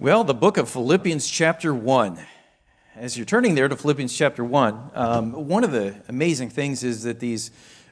Well, the book of Philippians chapter 1. As you're turning there to Philippians chapter 1, one of the amazing things is that these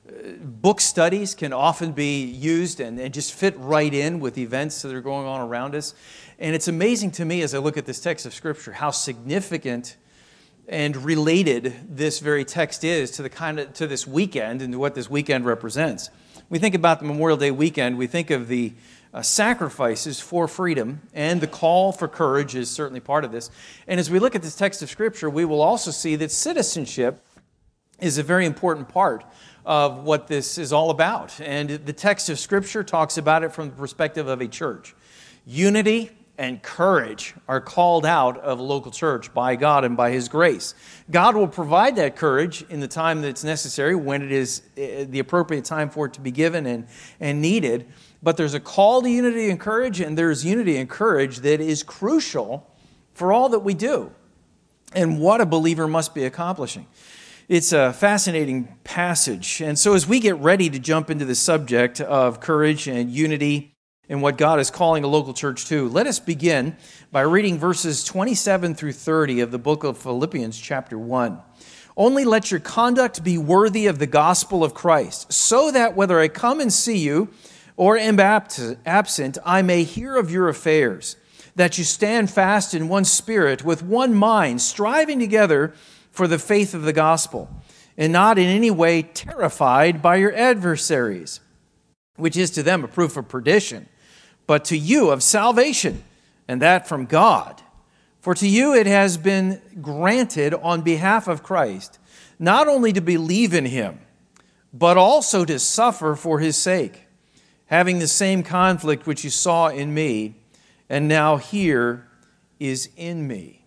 book studies can often be used and just fit right in with events that are going on around us. And it's amazing to me as I look at this text of Scripture how significant and related this very text is to this weekend and to what this weekend represents. We think about the Memorial Day weekend, we think of the sacrifices for freedom, and the call for courage is certainly part of this. And as we look at this text of Scripture, we will also see that citizenship is a very important part of what this is all about. And the text of Scripture talks about it from the perspective of a church. Unity and courage are called out of a local church by God and by His grace. God will provide that courage in the time that's necessary, when it is the appropriate time for it to be given and needed. But there's a call to unity and courage, and there's unity and courage that is crucial for all that we do and what a believer must be accomplishing. It's a fascinating passage. And so as we get ready to jump into the subject of courage and unity and what God is calling a local church to, let us begin by reading verses 27 through 30 of the book of Philippians chapter 1. Only let your conduct be worthy of the gospel of Christ, so that whether I come and see you or am absent, I may hear of your affairs, that you stand fast in one spirit, with one mind, striving together for the faith of the gospel, and not in any way terrified by your adversaries, which is to them a proof of perdition, but to you of salvation, and that from God. For to you it has been granted on behalf of Christ, not only to believe in Him, but also to suffer for His sake, having the same conflict which you saw in me, and now here is in me.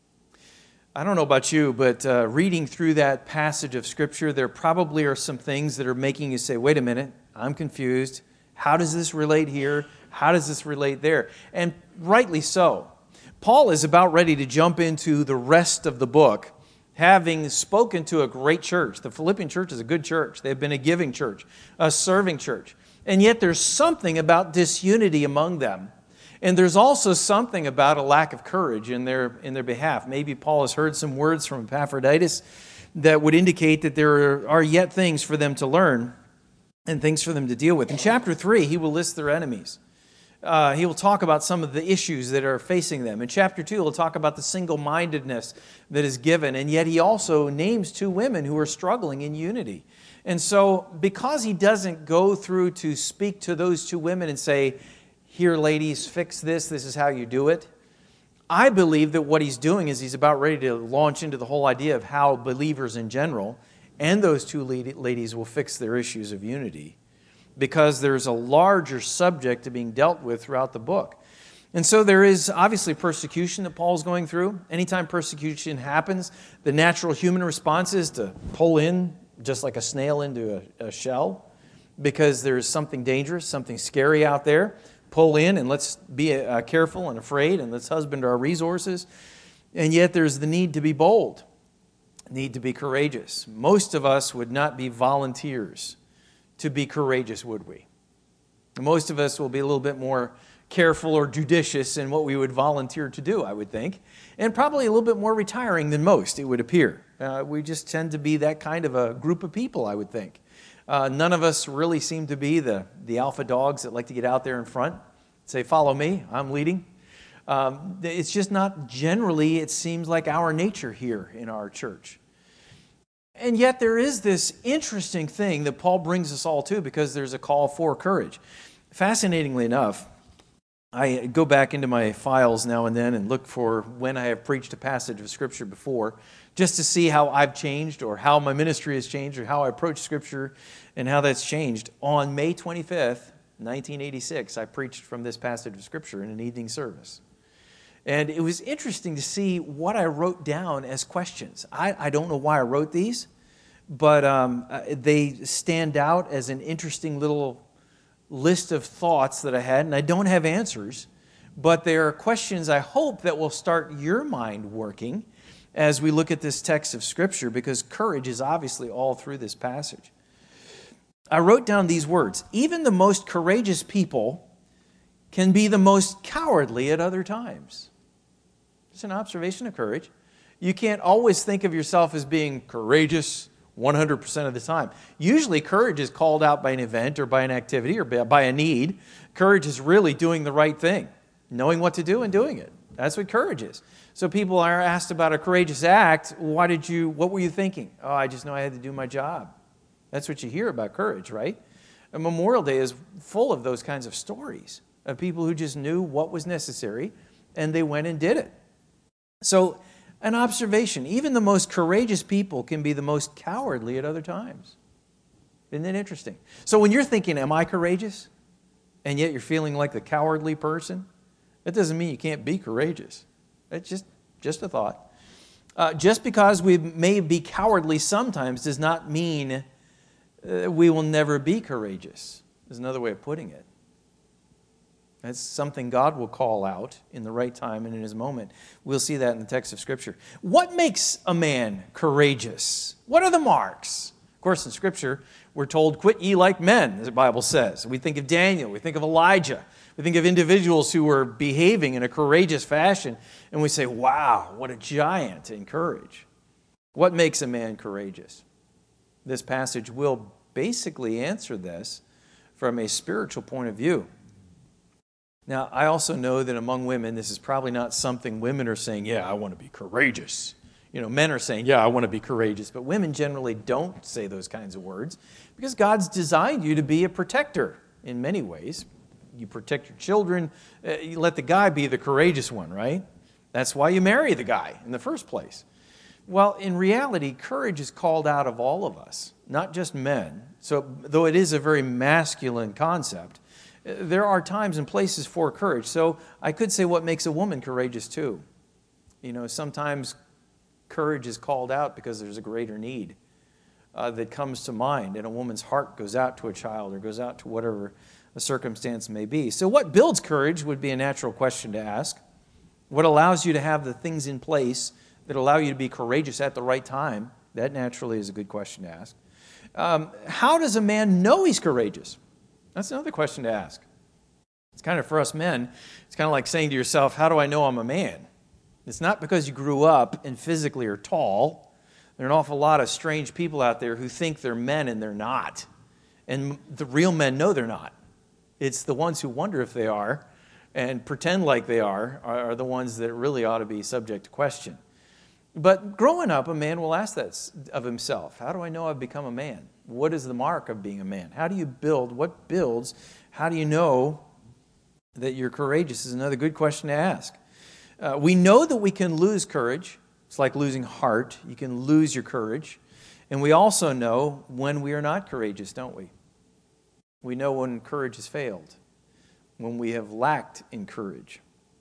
I don't know about you, but reading through that passage of Scripture, there probably are some things that are making you say, wait a minute, I'm confused. How does this relate here? How does this relate there? And rightly so. Paul is about ready to jump into the rest of the book, having spoken to a great church. The Philippian church is a good church. They've been a giving church, a serving church. And yet there's something about disunity among them. And there's also something about a lack of courage in their behalf. Maybe Paul has heard some words from Epaphroditus that would indicate that there are yet things for them to learn and things for them to deal with. In chapter 3, he will list their enemies. He will talk about some of the issues that are facing them. In chapter 2, he'll talk about the single-mindedness that is given. And yet he also names two women who are struggling in unity. And so, because he doesn't go through to speak to those two women and say, here, ladies, fix this is how you do it, I believe that what he's doing is he's about ready to launch into the whole idea of how believers in general and those two ladies will fix their issues of unity, because there's a larger subject to being dealt with throughout the book. And so there is obviously persecution that Paul's going through. Anytime persecution happens, the natural human response is to pull in just like a snail into a shell, because there's something dangerous, something scary out there. Pull in and let's be careful and afraid, and let's husband our resources. And yet there's the need to be bold, need to be courageous. Most of us would not be volunteers to be courageous, would we? Most of us will be a little bit more careful or judicious in what we would volunteer to do, I would think, and probably a little bit more retiring than most, it would appear. We just tend to be that kind of a group of people, I would think. None of us really seem to be the alpha dogs that like to get out there in front, say, follow me, I'm leading. It's just not generally, it seems like, our nature here in our church. And yet there is this interesting thing that Paul brings us all to, because there's a call for courage. Fascinatingly enough, I go back into my files now and then and look for when I have preached a passage of Scripture before, just to see how I've changed, or how my ministry has changed, or how I approach Scripture and how that's changed. On May 25th, 1986, I preached from this passage of Scripture in an evening service. And it was interesting to see what I wrote down as questions. I don't know why I wrote these, but they stand out as an interesting little list of thoughts that I had, and I don't have answers, but they are questions I hope that will start your mind working as we look at this text of Scripture, because courage is obviously all through this passage. I wrote down these words: even the most courageous people can be the most cowardly at other times. It's an observation of courage. You can't always think of yourself as being courageous 100% of the time. Usually courage is called out by an event or by an activity or by a need. Courage is really doing the right thing, knowing what to do and doing it. That's what courage is. So people are asked about a courageous act. What were you thinking? Oh, I just know I had to do my job. That's what you hear about courage, right? And Memorial Day is full of those kinds of stories of people who just knew what was necessary and they went and did it. So an observation, even the most courageous people can be the most cowardly at other times. Isn't that interesting? So when you're thinking, am I courageous? And yet you're feeling like the cowardly person, that doesn't mean you can't be courageous. It's just a thought. Just because we may be cowardly sometimes does not mean we will never be courageous. There's another way of putting it. That's something God will call out in the right time and in His moment. We'll see that in the text of Scripture. What makes a man courageous? What are the marks? Of course, in Scripture, we're told, quit ye like men, as the Bible says. We think of Daniel, we think of Elijah, we think of individuals who were behaving in a courageous fashion, and we say, wow, what a giant in courage. What makes a man courageous? This passage will basically answer this from a spiritual point of view. Now, I also know that among women, this is probably not something women are saying, yeah, I want to be courageous. Men are saying, yeah, I want to be courageous. But women generally don't say those kinds of words because God's designed you to be a protector in many ways. You protect your children. You let the guy be the courageous one, right? That's why you marry the guy in the first place. Well, in reality, courage is called out of all of us, not just men. So, though it is a very masculine concept, there are times and places for courage. So I could say what makes a woman courageous too. Sometimes courage is called out because there's a greater need that comes to mind, and a woman's heart goes out to a child or goes out to whatever the circumstance may be. So what builds courage would be a natural question to ask. What allows you to have the things in place that allow you to be courageous at the right time? That naturally is a good question to ask. How does a man know he's courageous? That's another question to ask. It's kind of, for us men, it's kind of like saying to yourself, how do I know I'm a man? It's not because you grew up and physically are tall. There are an awful lot of strange people out there who think they're men and they're not. And the real men know they're not. It's the ones who wonder if they are and pretend like they are the ones that really ought to be subject to question. But growing up, a man will ask that of himself. How do I know I've become a man? What is the mark of being a man? How do you build? What builds? How do you know that you're courageous is another good question to ask. We know that we can lose courage. It's like losing heart. You can lose your courage. And we also know when we are not courageous, don't we? We know when courage has failed, when we have lacked in courage.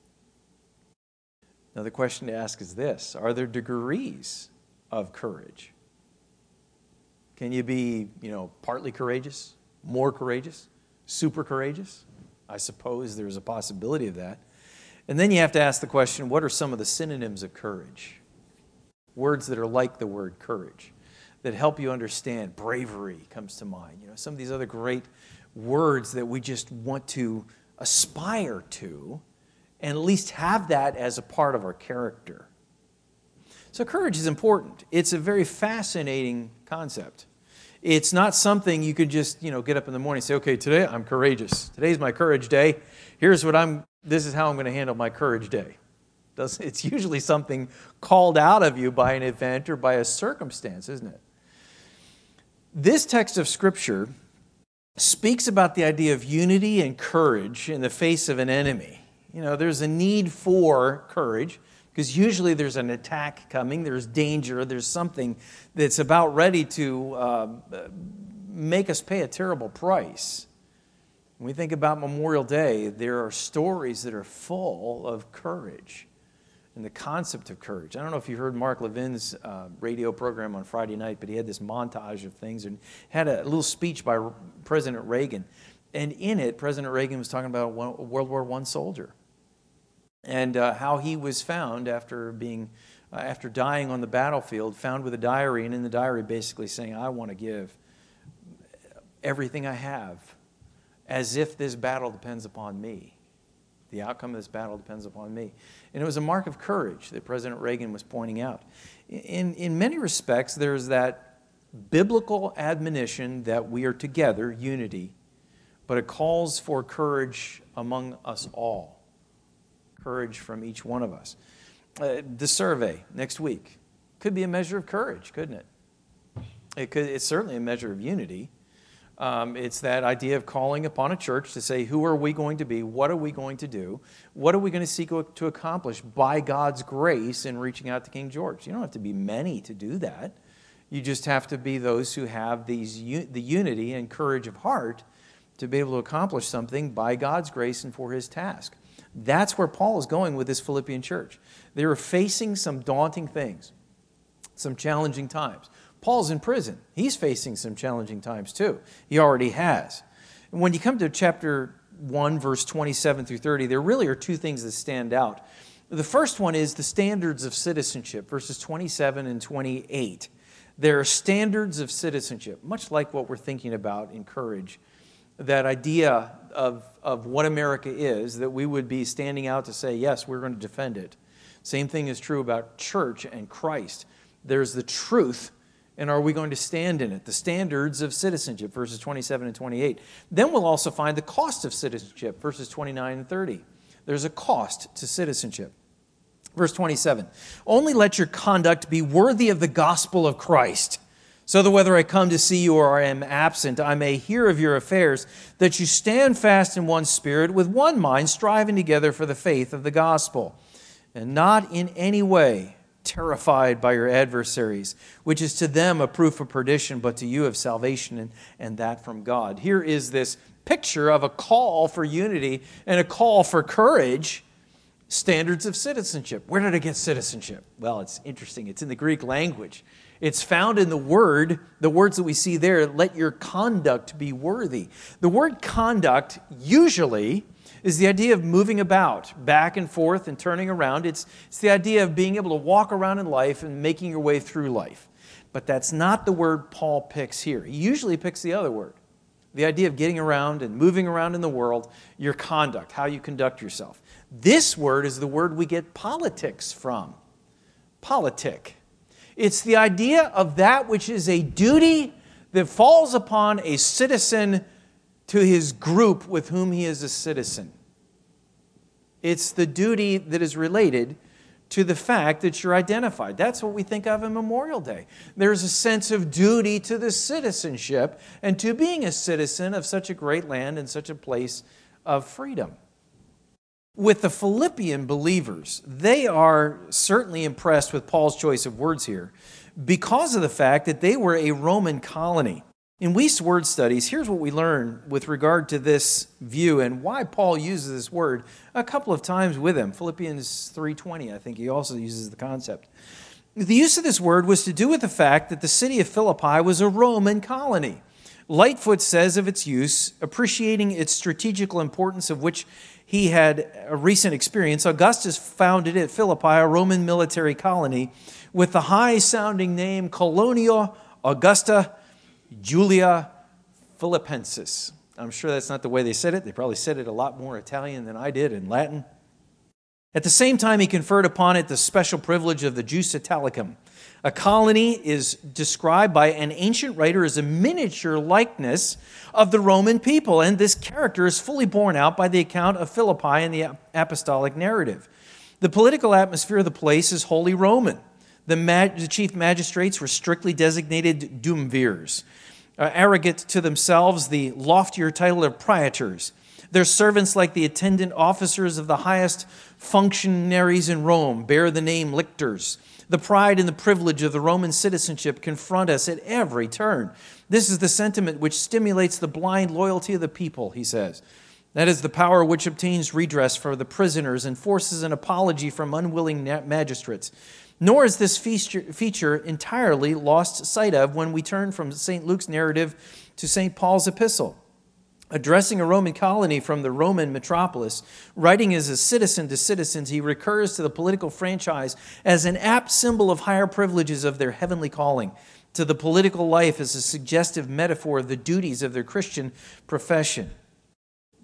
Now, the question to ask is this: are there degrees of courage? Can you be, partly courageous, more courageous, super courageous? I suppose there's a possibility of that. And then you have to ask the question, what are some of the synonyms of courage? Words that are like the word courage, that help you understand. Bravery comes to mind. Some of these other great words that we just want to aspire to, and at least have that as a part of our character. So courage is important. It's a very fascinating concept. It's not something you could just, get up in the morning and say, okay, today I'm courageous. Today's my courage day. This is how I'm going to handle my courage day. It's usually something called out of you by an event or by a circumstance, isn't it? This text of Scripture speaks about the idea of unity and courage in the face of an enemy. There's a need for courage because usually there's an attack coming, there's danger, there's something that's about ready to make us pay a terrible price. When we think about Memorial Day, there are stories that are full of courage and the concept of courage. I don't know if you heard Mark Levin's radio program on Friday night, but he had this montage of things and had a little speech by President Reagan. And in it, President Reagan was talking about a World War I soldier and how he was found after dying on the battlefield, found with a diary, and in the diary basically saying, I want to give everything I have as if this battle depends upon me. The outcome of this battle depends upon me. And it was a mark of courage that President Reagan was pointing out. In many respects, there's that biblical admonition that we are together, unity, but it calls for courage among us all. Courage from each one of us. The survey next week could be a measure of courage, couldn't it? It's certainly a measure of unity. It's that idea of calling upon a church to say, who are we going to be? What are we going to do? What are we going to seek to accomplish by God's grace in reaching out to King George? You don't have to be many to do that. You just have to be those who have the unity and courage of heart to be able to accomplish something by God's grace and for his task. That's where Paul is going with this Philippian church. They were facing some daunting things, some challenging times. Paul's in prison. He's facing some challenging times too. He already has. And when you come to chapter 1, verse 27 through 30, there really are two things that stand out. The first one is the standards of citizenship, verses 27 and 28. There are standards of citizenship, much like what we're thinking about in courage. That idea of what America is, that we would be standing out to say, yes, we're going to defend it. Same thing is true about church and Christ. There's the truth, and are we going to stand in it? The standards of citizenship, verses 27 and 28. Then we'll also find the cost of citizenship, verses 29 and 30. There's a cost to citizenship. Verse 27, only let your conduct be worthy of the gospel of Christ, so that whether I come to see you or I am absent, I may hear of your affairs, that you stand fast in one spirit, with one mind, striving together for the faith of the gospel, and not in any way terrified by your adversaries, which is to them a proof of perdition, but to you of salvation, and that from God. Here is this picture of a call for unity and a call for courage. Standards of citizenship. Where did I get citizenship? Well, it's interesting. It's in the Greek language. It's found in the words that we see there, let your conduct be worthy. The word conduct usually is the idea of moving about, back and forth and turning around. It's the idea of being able to walk around in life and making your way through life. But that's not the word Paul picks here. He usually picks the other word. The idea of getting around and moving around in the world, your conduct, how you conduct yourself. This word is the word we get politics from. Politic. It's the idea of that which is a duty that falls upon a citizen to his group with whom he is a citizen. It's the duty that is related to the fact that you're identified. That's what we think of in Memorial Day. There's a sense of duty to the citizenship and to being a citizen of such a great land and such a place of freedom. With the Philippian believers, they are certainly impressed with Paul's choice of words here because of the fact that they were a Roman colony. In Wuest's word studies, here's what we learn with regard to this view and why Paul uses this word a couple of times with him. Philippians 3:20, I think he also uses the concept. The use of this word was to do with the fact that the city of Philippi was a Roman colony. Lightfoot says of its use, appreciating its strategical importance of which he had a recent experience, Augustus founded at Philippi a Roman military colony with the high-sounding name Colonia Augusta Julia Philippensis. I'm sure that's not the way they said it. They probably said it a lot more Italian than I did in Latin. At the same time, he conferred upon it the special privilege of the Jus Italicum. A colony is described by an ancient writer as a miniature likeness of the Roman people, and this character is fully borne out by the account of Philippi in the apostolic narrative. The political atmosphere of the place is wholly Roman. The chief magistrates were strictly designated duumvirs, arrogant to themselves the loftier title of praetors. Their servants, like the attendant officers of the highest functionaries in Rome, bear the name lictors. The pride and the privilege of the Roman citizenship confront us at every turn. This is the sentiment which stimulates the blind loyalty of the people, he says. That is the power which obtains redress for the prisoners and forces an apology from unwilling magistrates. Nor is this feature entirely lost sight of when we turn from St. Luke's narrative to St. Paul's epistle. Addressing a Roman colony from the Roman metropolis, writing as a citizen to citizens, he recurs to the political franchise as an apt symbol of higher privileges of their heavenly calling, to the political life as a suggestive metaphor of the duties of their Christian profession.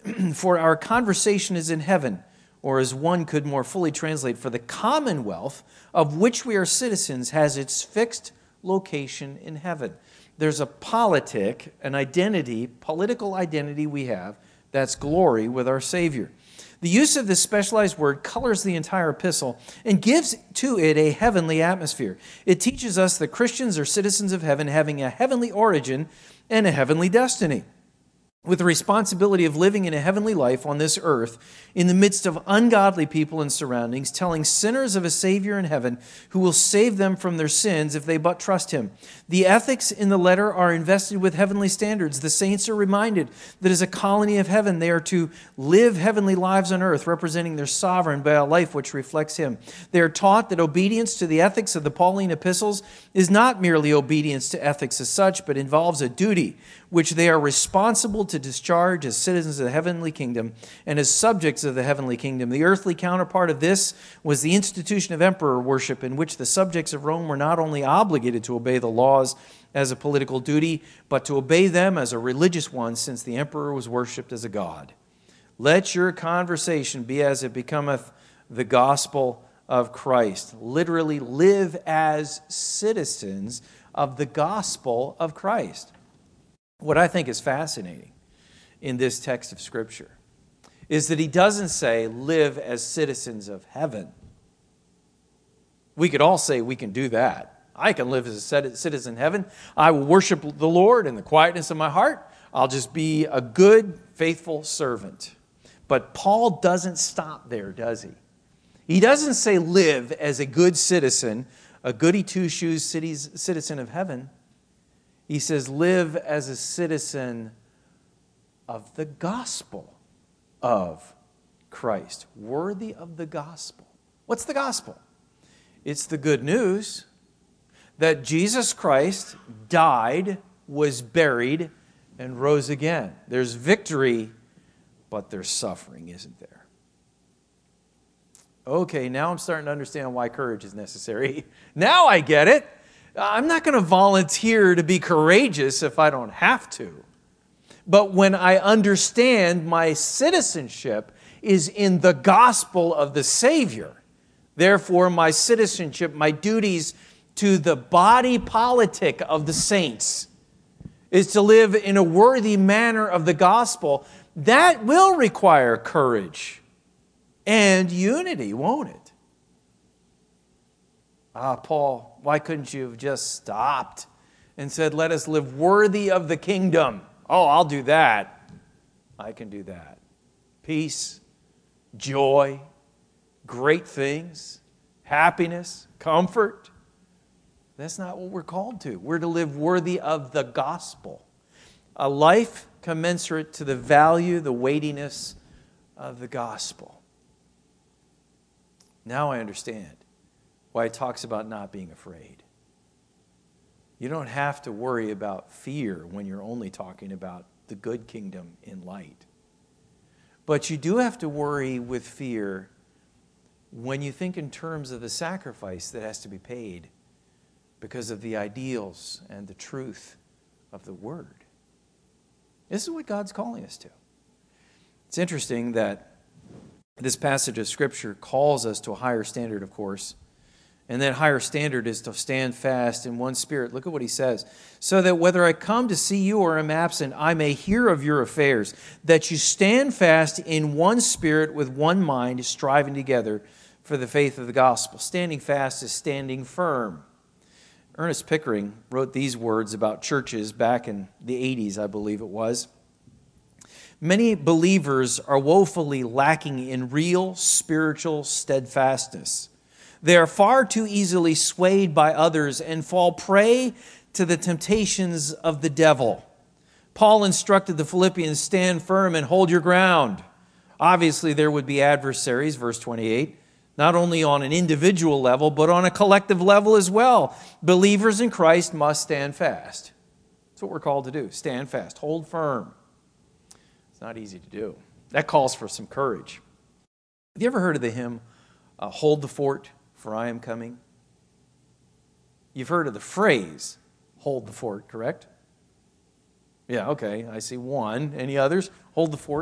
For our conversation is in heaven, or as one could more fully translate, for the commonwealth of which we are citizens has its fixed location in heaven. There's a politic, an identity, political identity we have, that's glory with our Savior. The use of this specialized word colors the entire epistle and gives to it a heavenly atmosphere. It teaches us that Christians are citizens of heaven, having a heavenly origin and a heavenly destiny, with the responsibility of living in a heavenly life on this earth in the midst of ungodly people and surroundings, telling sinners of a Savior in heaven who will save them from their sins if they but trust Him. The ethics in the letter are invested with heavenly standards. The saints are reminded that as a colony of heaven, they are to live heavenly lives on earth, representing their sovereign by a life which reflects Him. They are taught that obedience to the ethics of the Pauline epistles is not merely obedience to ethics as such, but involves a duty which they are responsible to discharge as citizens of the heavenly kingdom and as subjects of the heavenly kingdom. The earthly counterpart of this was the institution of emperor worship, in which the subjects of Rome were not only obligated to obey the laws as a political duty, but to obey them as a religious one, since the emperor was worshipped as a god. Let your conversation be as it becometh the gospel of Christ. Literally, live as citizens of the gospel of Christ. What I think is fascinating in this text of Scripture is that he doesn't say live as citizens of heaven. We could all say we can do that. I can live as a citizen of heaven. I will worship the Lord in the quietness of my heart. I'll just be a good, faithful servant. But Paul doesn't stop there, does he? He doesn't say live as a good citizen, a goody two-shoes citizen of heaven. He says, live as a citizen of the gospel of Christ. Worthy of the gospel. What's the gospel? It's the good news that Jesus Christ died, was buried, and rose again. There's victory, but there's suffering, isn't there? Okay, now I'm starting to understand why courage is necessary. Now I get it. I'm not going to volunteer to be courageous if I don't have to. But when I understand my citizenship is in the gospel of the Savior, therefore my citizenship, my duties to the body politic of the saints is to live in a worthy manner of the gospel, that will require courage and unity, won't it? Paul, why couldn't you have just stopped and said, let us live worthy of the kingdom? Oh, I'll do that. I can do that. Peace, joy, great things, happiness, comfort. That's not what we're called to. We're to live worthy of the gospel. A life commensurate to the value, the weightiness of the gospel. Now I understand why it talks about not being afraid. You don't have to worry about fear when you're only talking about the good kingdom in light. But you do have to worry with fear when you think in terms of the sacrifice that has to be paid because of the ideals and the truth of the Word. This is what God's calling us to. It's interesting that this passage of Scripture calls us to a higher standard, of course. And that higher standard is to stand fast in one spirit. Look at what he says. So that whether I come to see you or am absent, I may hear of your affairs, that you stand fast in one spirit with one mind, striving together for the faith of the gospel. Standing fast is standing firm. Ernest Pickering wrote these words about churches back in the 80s, I believe it was. Many believers are woefully lacking in real spiritual steadfastness. They are far too easily swayed by others and fall prey to the temptations of the devil. Paul instructed the Philippians, stand firm and hold your ground. Obviously, there would be adversaries, verse 28, not only on an individual level, but on a collective level as well. Believers in Christ must stand fast. That's what we're called to do, stand fast, hold firm. It's not easy to do. That calls for some courage. Have you ever heard of the hymn, Hold the Fort, for I am coming? You've heard of the phrase, hold the fort, correct? Yeah, okay, I see one. Any others? Hold the fort.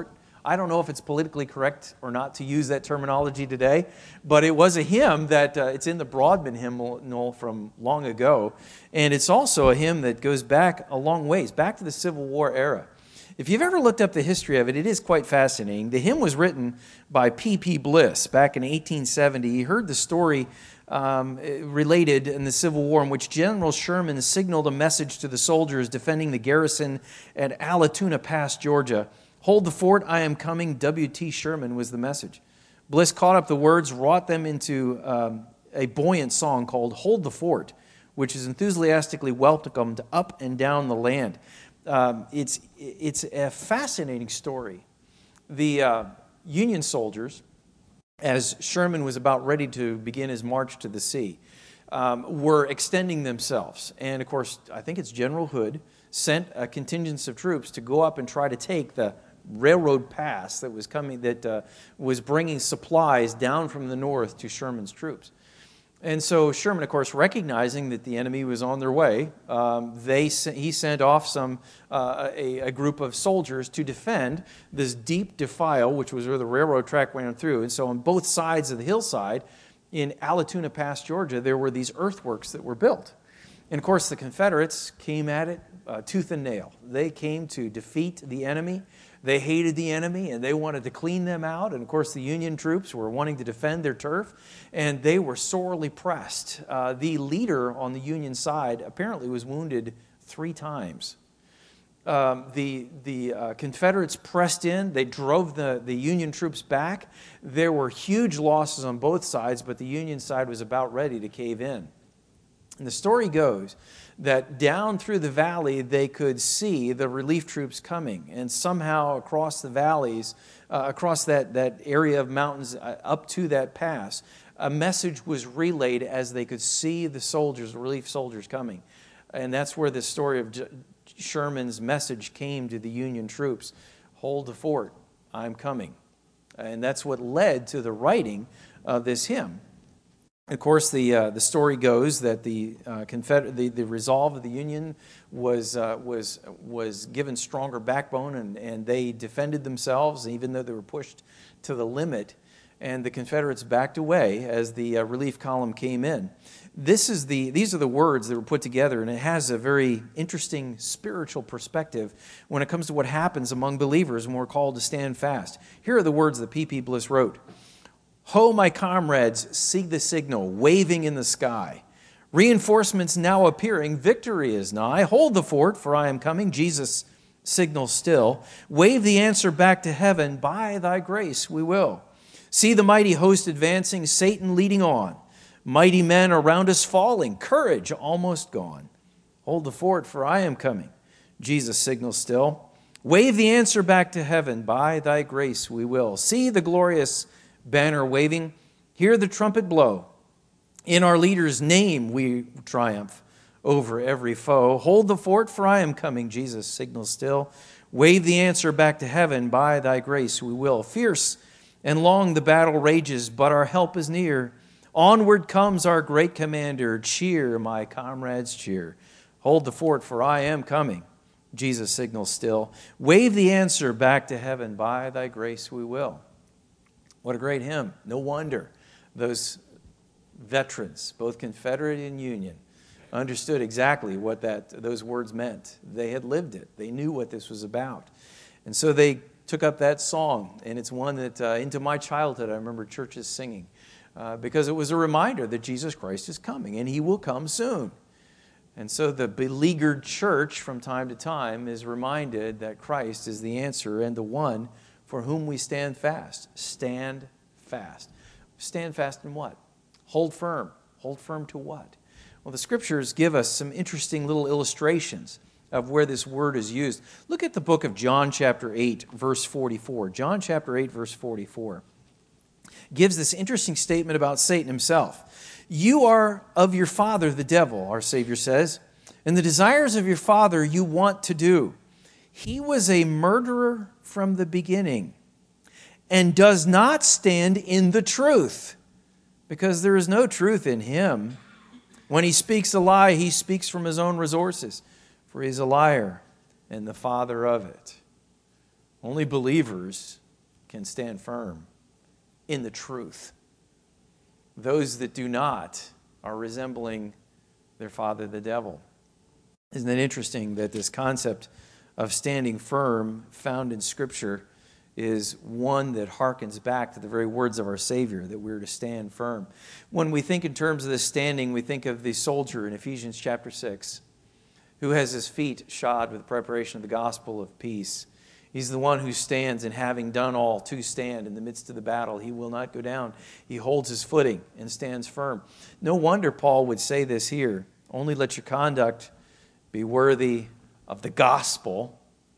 I don't know if it's politically correct or not to use that terminology today, but it was a hymn that it's in the Broadman hymnal from long ago, and it's also a hymn that goes back a long ways, back to the Civil War era. If you've ever looked up the history of it, it is quite fascinating. The hymn was written by P.P. Bliss back in 1870. He heard the story related in the Civil War in which General Sherman signaled a message to the soldiers defending the garrison at Allatoona Pass, Georgia. "Hold the fort, I am coming, W.T. Sherman," was the message. Bliss caught up the words, wrought them into a buoyant song called "Hold the Fort," which is enthusiastically welcomed up and down the land. It's a fascinating story. The Union soldiers, as Sherman was about ready to begin his march to the sea, were extending themselves. And of course, I think it's General Hood sent a contingent of troops to go up and try to take the railroad pass that was coming, that was bringing supplies down from the north to Sherman's troops. And so Sherman, of course, recognizing that the enemy was on their way, he sent off a group of soldiers to defend this deep defile, which was where the railroad track went through. And so on both sides of the hillside in Allatoona Pass, Georgia, there were these earthworks that were built. And of course, the Confederates came at it tooth and nail. They came to defeat the enemy. They hated the enemy, and they wanted to clean them out. And of course, the Union troops were wanting to defend their turf, and they were sorely pressed. The leader on the Union side apparently was wounded 3 times. The Confederates pressed in. They drove the Union troops back. There were huge losses on both sides, but the Union side was about ready to cave in. And the story goes that down through the valley they could see the relief troops coming, and somehow across the valleys, across that area of mountains up to that pass, a message was relayed as they could see the soldiers, the relief soldiers coming. And that's where the story of Sherman's message came to the Union troops: "Hold the fort, I'm coming." And that's what led to the writing of this hymn. Of course, the story goes that the resolve of the Union was given stronger backbone, and they defended themselves, even though they were pushed to the limit. And the Confederates backed away as the relief column came in. These are the words that were put together, and it has a very interesting spiritual perspective when it comes to what happens among believers when we're called to stand fast. Here are the words that P.P. Bliss wrote. "Ho, my comrades, see the signal waving in the sky. Reinforcements now appearing, victory is nigh. Hold the fort, for I am coming, Jesus signals still. Wave the answer back to heaven, by thy grace we will. See the mighty host advancing, Satan leading on. Mighty men around us falling, courage almost gone. Hold the fort, for I am coming, Jesus signals still. Wave the answer back to heaven, by thy grace we will. See the glorious banner waving, hear the trumpet blow. In our leader's name we triumph over every foe. Hold the fort, for I am coming, Jesus signals still. Wave the answer back to heaven, by thy grace we will. Fierce and long the battle rages, but our help is near. Onward comes our great commander. Cheer, my comrades, cheer. Hold the fort, for I am coming, Jesus signals still. Wave the answer back to heaven, by thy grace we will. What a great hymn. No wonder those veterans, both Confederate and Union, understood exactly what those words meant. They had lived it. They knew what this was about. And so they took up that song, and it's one that into my childhood I remember churches singing because it was a reminder that Jesus Christ is coming, and he will come soon. And so the beleaguered church from time to time is reminded that Christ is the answer and the one for whom we stand fast. Stand fast. Stand fast in what? Hold firm. Hold firm to what? Well, the Scriptures give us some interesting little illustrations of where this word is used. Look at the book of John chapter 8, verse 44. John chapter 8, verse 44 gives this interesting statement about Satan himself. You are of your father, the devil, our Savior says, and the desires of your father you want to do. He was a murderer from the beginning and does not stand in the truth because there is no truth in him. When he speaks a lie, he speaks from his own resources, for he is a liar and the father of it. Only believers can stand firm in the truth. Those that do not are resembling their father, the devil. Isn't it interesting that this concept of standing firm found in Scripture is one that harkens back to the very words of our Savior, that we're to stand firm. When we think in terms of this standing, we think of the soldier in Ephesians chapter 6, who has his feet shod with the preparation of the gospel of peace. He's the one who stands, and having done all to stand in the midst of the battle, he will not go down. He holds his footing and stands firm. No wonder Paul would say this here. Only let your conduct be worthy of the gospel.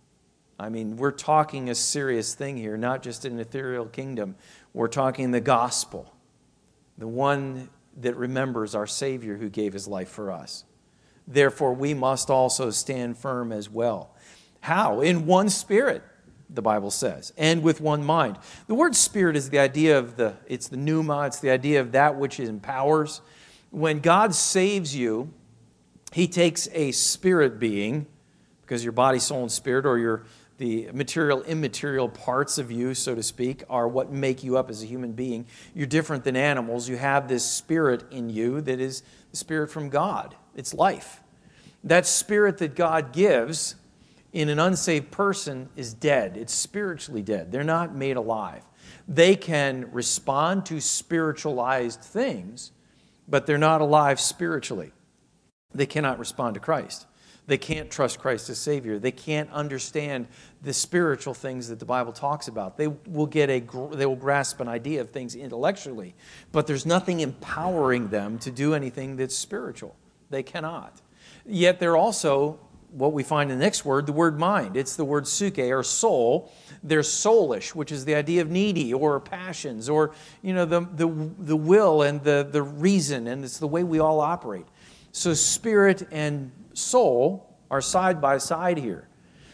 I mean, we're talking a serious thing here, not just an ethereal kingdom. We're talking the gospel, the one that remembers our Savior who gave his life for us. Therefore, we must also stand firm as well. How? In one spirit, the Bible says, and with one mind. The word spirit is the idea of it's the pneuma, it's the idea of that which empowers. When God saves you, he takes a spirit being, because your body, soul, and spirit, or the material, immaterial parts of you, so to speak, are what make you up as a human being. You're different than animals. You have this spirit in you that is the spirit from God. It's life. That spirit that God gives in an unsaved person is dead. It's spiritually dead. They're not made alive. They can respond to spiritualized things, but they're not alive spiritually. They cannot respond to Christ. They can't trust Christ as Savior. They can't understand the spiritual things that the Bible talks about. They will grasp an idea of things intellectually, but there's nothing empowering them to do anything that's spiritual. They cannot. Yet they're also, what we find in the next word, the word mind. It's the word psyche, or soul. They're soulish, which is the idea of needy, or passions, or the will and the reason, and it's the way we all operate. So spirit and soul are side by side here.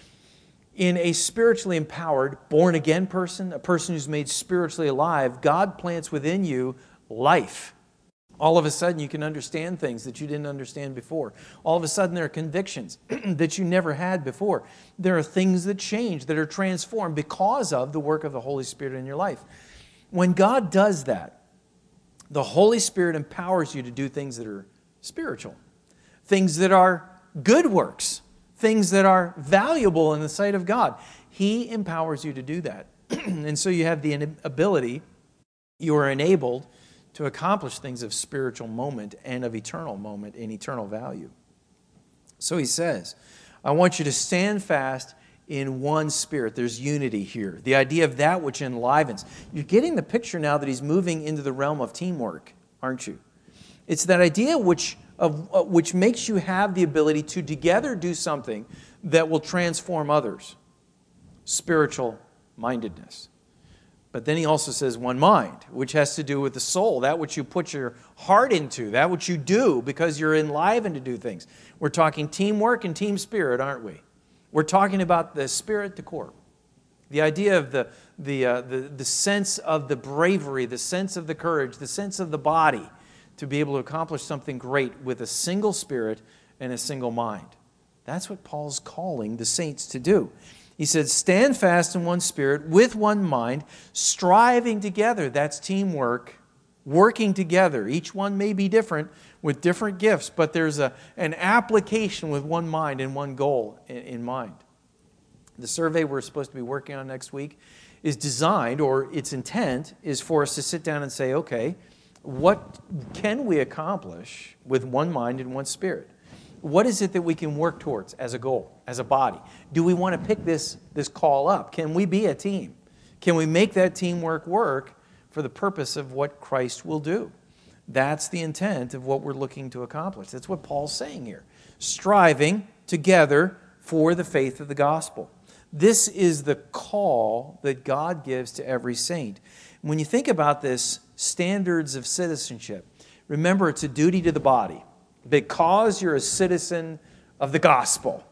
In a spiritually empowered, born-again person, a person who's made spiritually alive, God plants within you life. All of a sudden, you can understand things that you didn't understand before. All of a sudden, there are convictions that you never had before. There are things that change, that are transformed because of the work of the Holy Spirit in your life. When God does that, the Holy Spirit empowers you to do things that are spiritual, things that are good works, things that are valuable in the sight of God. He empowers you to do that. And so you have the ability, you are enabled to accomplish things of spiritual moment and of eternal moment and eternal value. So he says, I want you to stand fast in one spirit. There's unity here. The idea of that which enlivens. You're getting the picture now that he's moving into the realm of teamwork, aren't you? It's that idea which makes you have the ability to together do something that will transform others. Spiritual mindedness. But then he also says one mind, which has to do with the soul, that which you put your heart into, that which you do because you're enlivened to do things. We're talking teamwork and team spirit, aren't we? We're talking about the spirit to corps. The idea of the sense of the bravery, the sense of the courage, the sense of the body to be able to accomplish something great with a single spirit and a single mind. That's what Paul's calling the saints to do. He said, stand fast in one spirit, with one mind, striving together. That's teamwork, working together. Each one may be different with different gifts, but there's an application with one mind and one goal in mind. The survey we're supposed to be working on next week is designed, or its intent is for us to sit down and say, okay, what can we accomplish with one mind and one spirit? What is it that we can work towards as a goal, as a body? Do we want to pick this call up? Can we be a team? Can we make that teamwork work for the purpose of what Christ will do? That's the intent of what we're looking to accomplish. That's what Paul's saying here. Striving together for the faith of the gospel. This is the call that God gives to every saint. When you think about this, standards of citizenship, remember it's a duty to the body. Because you're a citizen of the gospel.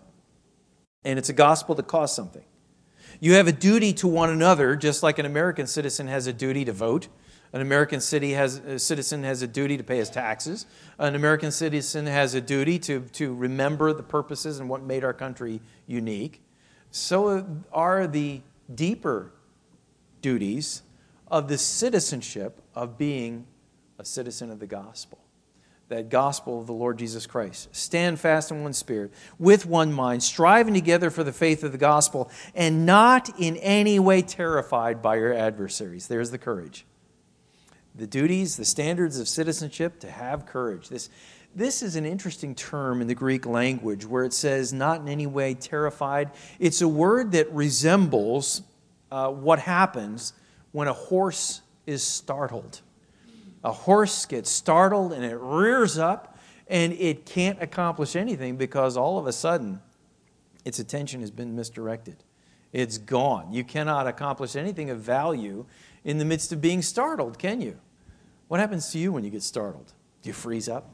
And it's a gospel that costs something. You have a duty to one another, just like an American citizen has a duty to vote. An American citizen has a duty to pay his taxes. An American citizen has a duty to remember the purposes and what made our country unique. So are the deeper duties of the citizenship of being a citizen of the gospel. That gospel of the Lord Jesus Christ. Stand fast in one spirit, with one mind, striving together for the faith of the gospel, and not in any way terrified by your adversaries. There's the courage. The duties, the standards of citizenship, to have courage. This is an interesting term in the Greek language where it says not in any way terrified. It's a word that resembles what happens when a horse is startled. A horse gets startled and it rears up and it can't accomplish anything because all of a sudden its attention has been misdirected. It's gone. You cannot accomplish anything of value in the midst of being startled, can you? What happens to you when you get startled? Do you freeze up?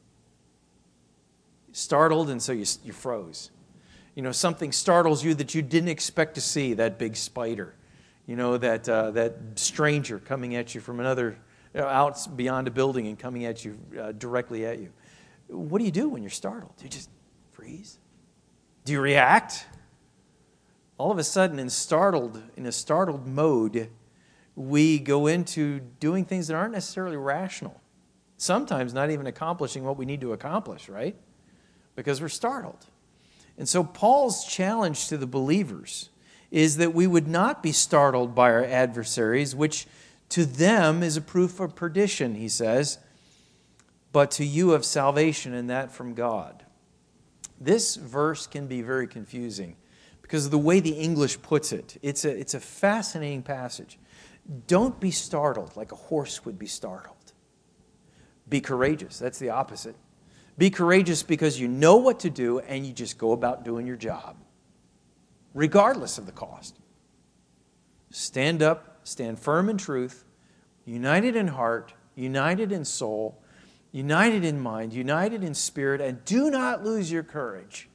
Startled, and so you froze. You know, something startles you that you didn't expect to see, that big spider. You know, that stranger coming at you from another, out beyond a building and coming at you, directly at you. What do you do when you're startled? Do you just freeze? Do you react? All of a sudden, in a startled mode, we go into doing things that aren't necessarily rational. Sometimes not even accomplishing what we need to accomplish, right? Because we're startled. And so Paul's challenge to the believers is that we would not be startled by our adversaries, which to them is a proof of perdition, he says, but to you of salvation, and that from God. This verse can be very confusing because of the way the English puts it. It's a fascinating passage. Don't be startled like a horse would be startled. Be courageous. That's the opposite. Be courageous because you know what to do and you just go about doing your job, regardless of the cost. Stand up, stand firm in truth, united in heart, united in soul, united in mind, united in spirit, and do not lose your courage.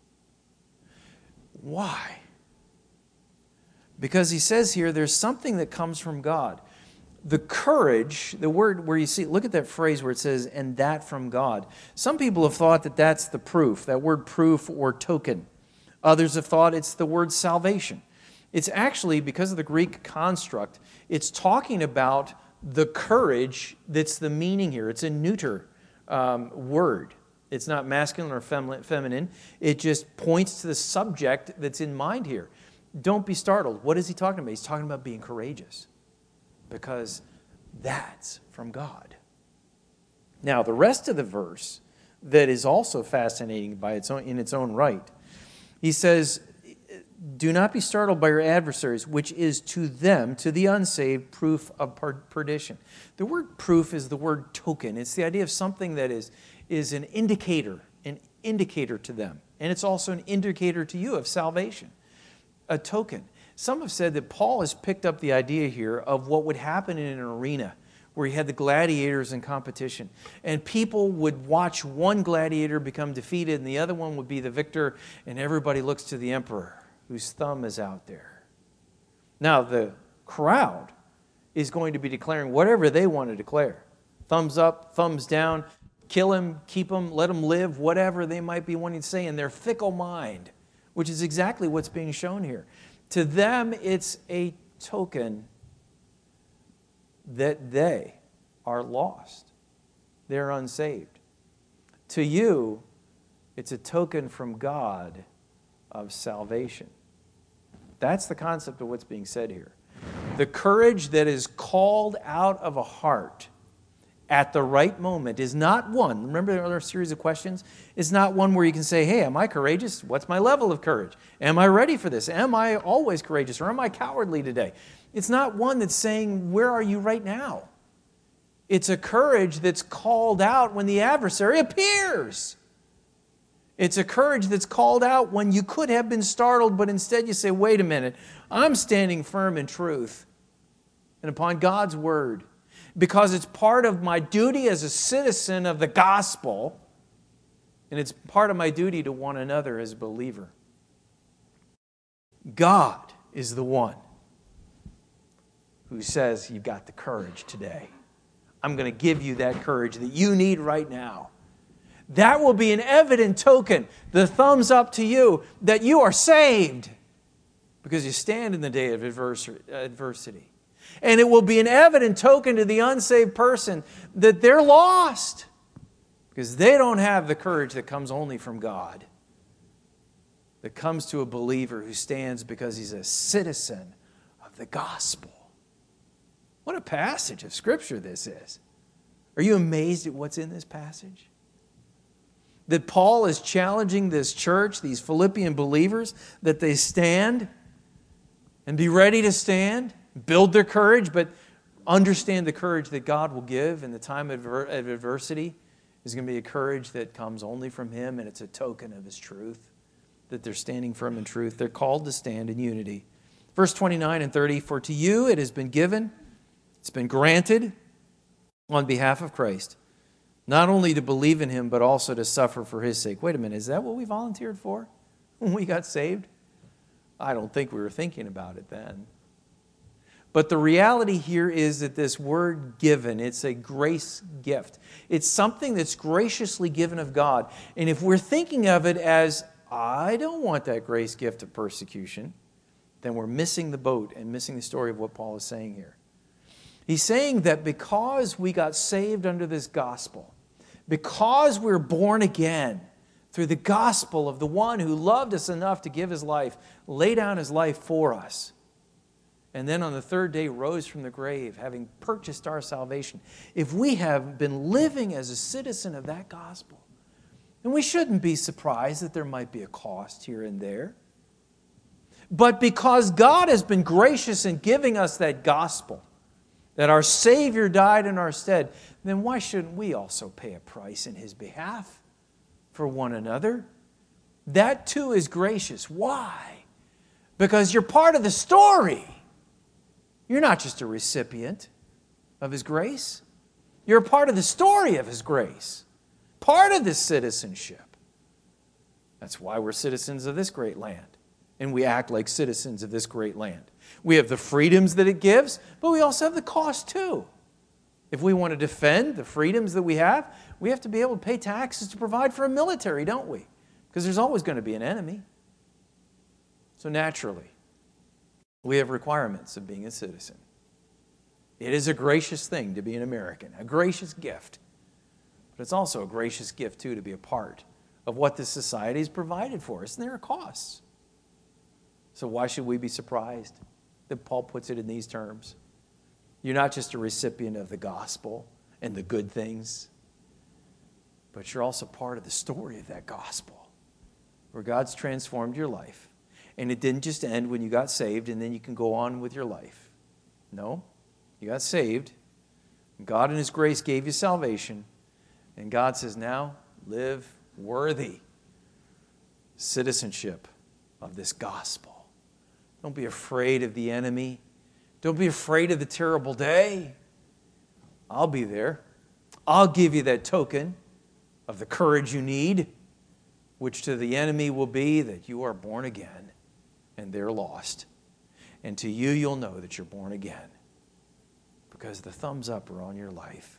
Why? Because he says here there's something that comes from God. The courage, the word where you see, look at that phrase where it says, and that from God. Some people have thought that that's the proof, that word proof or token. Others have thought it's the word salvation. It's actually, because of the Greek construct, it's talking about the courage that's the meaning here. It's a neuter word. It's not masculine or feminine. It just points to the subject that's in mind here. Don't be startled. What is he talking about? He's talking about being courageous. Because that's from God. Now, the rest of the verse that is also fascinating in its own right, he says, do not be startled by your adversaries, which is to them, to the unsaved, proof of perdition. The word proof is the word token. It's the idea of something that is an indicator to them. And it's also an indicator to you of salvation. A token. Some have said that Paul has picked up the idea here of what would happen in an arena where he had the gladiators in competition. And people would watch one gladiator become defeated and the other one would be the victor, and everybody looks to the emperor whose thumb is out there. Now, the crowd is going to be declaring whatever they want to declare. Thumbs up, thumbs down, kill him, keep him, let him live, whatever they might be wanting to say in their fickle mind, which is exactly what's being shown here. To them, it's a token that they are lost. They're unsaved. To you, it's a token from God of salvation. That's the concept of what's being said here. The courage that is called out of a heart at the right moment is not one, remember our series of questions? It's not one where you can say, hey, am I courageous? What's my level of courage? Am I ready for this? Am I always courageous or am I cowardly today? It's not one that's saying, where are you right now? It's a courage that's called out when the adversary appears. It's a courage that's called out when you could have been startled, but instead you say, wait a minute, I'm standing firm in truth and upon God's word. Because it's part of my duty as a citizen of the gospel, and it's part of my duty to one another as a believer. God is the one who says, you've got the courage today. I'm going to give you that courage that you need right now. That will be an evident token, the thumbs up to you, that you are saved. because you stand in the day of adversity. And it will be an evident token to the unsaved person that they're lost because they don't have the courage that comes only from God, that comes to a believer who stands because he's a citizen of the gospel. What a passage of Scripture this is. Are you amazed at what's in this passage? That Paul is challenging this church, these Philippian believers, that they stand and be ready to stand, build their courage, but understand the courage that God will give in the time of adversity is going to be a courage that comes only from Him, and it's a token of His truth, that they're standing firm in truth. They're called to stand in unity. Verse 29 and 30, for to you it has been given, it's been granted on behalf of Christ, not only to believe in Him, but also to suffer for His sake. Wait a minute, is that what we volunteered for when we got saved? I don't think we were thinking about it then. But the reality here is that this word given, it's a grace gift. It's something that's graciously given of God. And if we're thinking of it as, I don't want that grace gift of persecution, then we're missing the boat and missing the story of what Paul is saying here. He's saying that because we got saved under this gospel, because we're born again through the gospel of the one who loved us enough to give His life, lay down His life for us, and then on the third day rose from the grave, having purchased our salvation. If we have been living as a citizen of that gospel, then we shouldn't be surprised that there might be a cost here and there. But because God has been gracious in giving us that gospel, that our Savior died in our stead, then why shouldn't we also pay a price in His behalf for one another? That too is gracious. Why? Because you're part of the story. You're not just a recipient of His grace. You're a part of the story of His grace. Part of this citizenship. That's why we're citizens of this great land. And we act like citizens of this great land. We have the freedoms that it gives, but we also have the cost too. If we want to defend the freedoms that we have to be able to pay taxes to provide for a military, don't we? Because there's always going to be an enemy. So naturally, we have requirements of being a citizen. It is a gracious thing to be an American, a gracious gift. But it's also a gracious gift, too, to be a part of what this society has provided for us. And there are costs. So why should we be surprised that Paul puts it in these terms? You're not just a recipient of the gospel and the good things, but you're also part of the story of that gospel, where God's transformed your life. And it didn't just end when you got saved and then you can go on with your life. No, you got saved. God in His grace gave you salvation. And God says, now live worthy citizenship of this gospel. Don't be afraid of the enemy. Don't be afraid of the terrible day. I'll be there. I'll give you that token of the courage you need, which to the enemy will be that you are born again and they're lost. And to you, you'll know that you're born again because the thumbs up are on your life.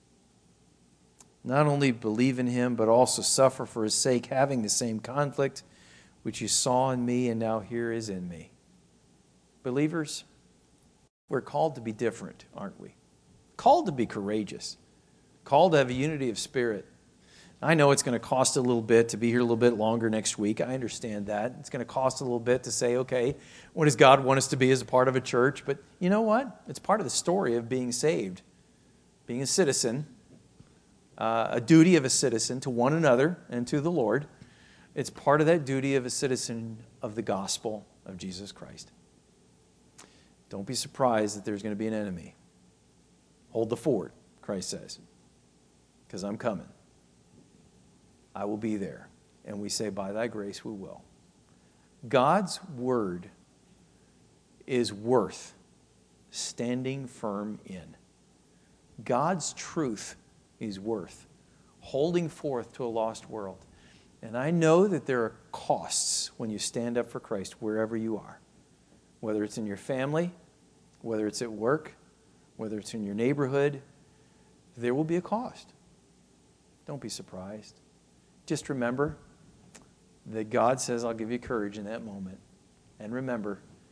Not only believe in Him, but also suffer for His sake, having the same conflict which you saw in me and now here is in me. Believers, we're called to be different, aren't we? Called to be courageous. Called to have a unity of spirit. I know it's going to cost a little bit to be here a little bit longer next week. I understand that. It's going to cost a little bit to say, okay, what does God want us to be as a part of a church? But you know what? It's part of the story of being saved. Being a citizen, a duty of a citizen to one another and to the Lord. It's part of that duty of a citizen of the gospel of Jesus Christ. Don't be surprised that there's going to be an enemy. Hold the fort, Christ says, because I'm coming. I will be there. And we say, by thy grace we will. God's word is worth standing firm in. God's truth is worth holding forth to a lost world. And I know that there are costs when you stand up for Christ wherever you are. Whether it's in your family, whether it's at work, whether it's in your neighborhood, there will be a cost. Don't be surprised. Just remember that God says, I'll give you courage in that moment. And remember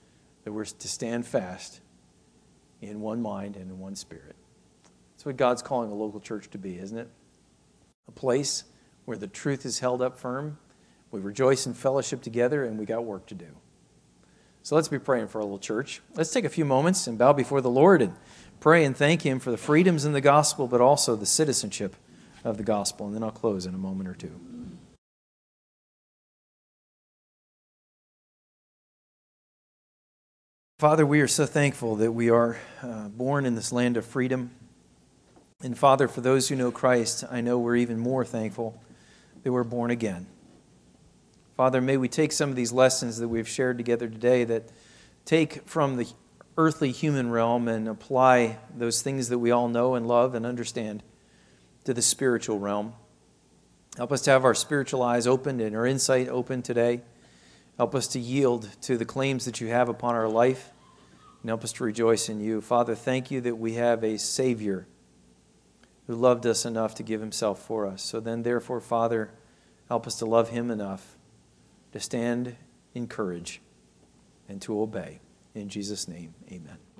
that we're to stand fast in one mind and in one spirit. That's what God's calling a local church to be, isn't it? A place where the truth is held up firm, we rejoice in fellowship together, and we got work to do. So let's be praying for our little church. Let's take a few moments and bow before the Lord and pray and thank Him for the freedoms in the gospel, but also the citizenship of the gospel. And then I'll close in a moment or two. Father, we are so thankful that we are born in this land of freedom. And Father, for those who know Christ, I know we're even more thankful that we're born again. Father, may we take some of these lessons that we've shared together today that take from the earthly human realm and apply those things that we all know and love and understand to the spiritual realm. Help us to have our spiritual eyes opened and our insight open today. Help us to yield to the claims that you have upon our life, and help us to rejoice in you. Father, thank you that we have a Savior who loved us enough to give himself for us. So then, therefore, Father, help us to love him enough to stand in courage and to obey. In Jesus' name, amen.